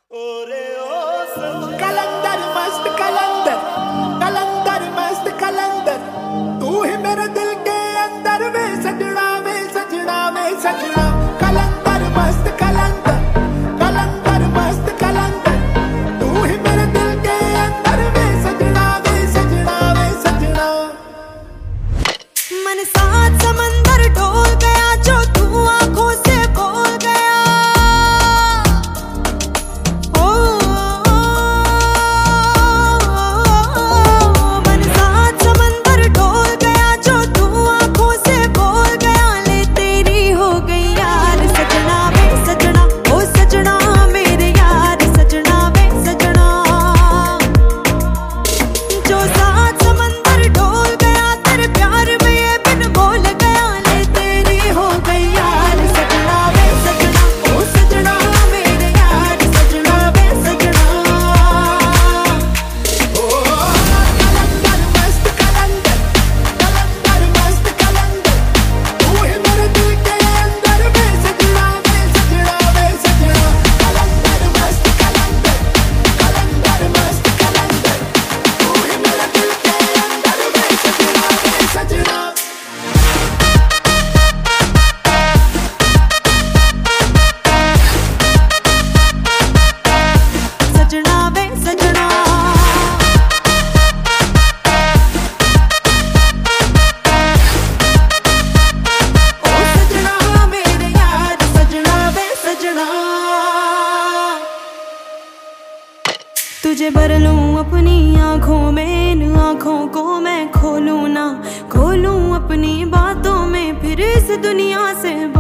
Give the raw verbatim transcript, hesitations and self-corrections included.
कलंदर मस्त कलंदर, कलंदर मस्त कलंदर, तू ही मेरे दिल के अंदर वे सजना वे सजना वे सजना। कलंदर मस्त कलंदर, कलंदर मस्त कलंदर, तू ही मेरे दिल के अंदर वे सजना वे सजना वे सजना। मन साथ समंदर ढोल गया जो तू आंखों से बोल गया। ओ, मन साथ समंदर ढोल गया जो तू आंखों से बोल गया। ले तेरी हो गई यार सजना वे सजना, ओ सजना मेरे यार सजना वे सजना। जो साथ समंदर ढोल गया तेरे प्यार में ये बिन बोल गया। ले तेरी हो गई यार सजना वे सजना, ओ सजना मेरे यार सजना वे सजना। कलंदर मस्त कलंदर, कलंदर मस्त कलंदर, तू ही मेरे दिल के अंदर वे सजना वे सजना वे सजना। कलंदर मस्त कलंदर, कलंदर मस्त कलंदर, तू ही मेरे दिल के अंदर वे सजना वे सजना। सजना वे सजना। ओ सजना मेरे यार सजना वे सजना। तुझे भर लूं अपनी आंखों में, इन आंखों को मैं खोलूं ना खोलूं अपनी बातों में, फिर इस दुनिया से